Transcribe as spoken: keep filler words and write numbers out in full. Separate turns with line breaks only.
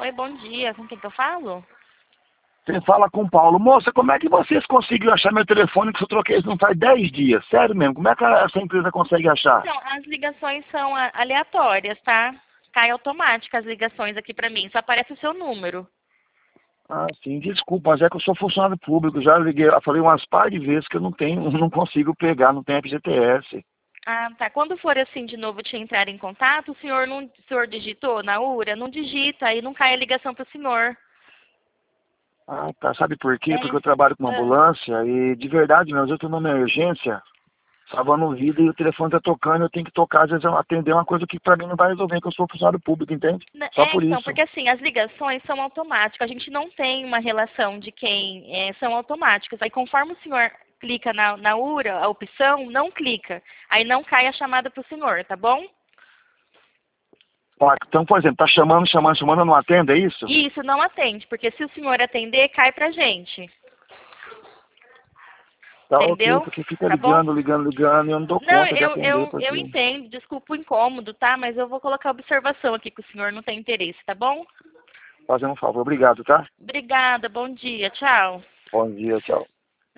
Oi, bom dia. Com quem que eu falo?
Você fala com o Paulo. Moça, como é que vocês conseguiram achar meu telefone que eu troquei isso não faz dez dias? Sério mesmo, como é que essa empresa consegue achar?
Então, as ligações são a- aleatórias, tá? Cai automática as ligações aqui pra mim. Só aparece o seu número.
Ah, sim, desculpa, mas é que eu sou funcionário público. Já liguei, eu falei umas par de vezes que eu não tenho, não consigo pegar, não tenho F G T S.
Ah, tá. Quando for assim de novo te entrar em contato, o senhor não, o senhor digitou na URA? Não digita, aí não cai a ligação pro senhor.
Ah, tá. Sabe por quê? Porque
É.
eu trabalho com uma
Ah.
ambulância e de verdade mesmo, eu tô numa emergência, salvando vida e o telefone tá tocando, eu tenho que tocar, às vezes eu atender uma coisa que pra mim não vai resolver, que eu sou funcionário público, entende?
Né,
Só
É,
por
então,
isso.
porque assim, as ligações são automáticas, a gente não tem uma relação de quem é, são automáticas. Aí conforme o senhor clica na, na URA, a opção, não clica. Aí não cai a chamada para o senhor, tá bom?
Ó, então, por exemplo, tá chamando, chamando, chamando, eu não atendo, é isso?
E isso não atende, porque se o senhor atender, cai pra gente.
Tá ok,
Entendeu?
porque fica
Tá bom?
ligando, ligando, ligando e eu não dou
Não,
conta de
eu,
atender,
eu, eu
porque...
entendo, desculpa o incômodo, tá? Mas eu vou colocar observação aqui que o senhor não tem interesse, tá bom?
Fazendo um favor, obrigado, tá?
Obrigada, bom dia, tchau.
Bom dia, tchau.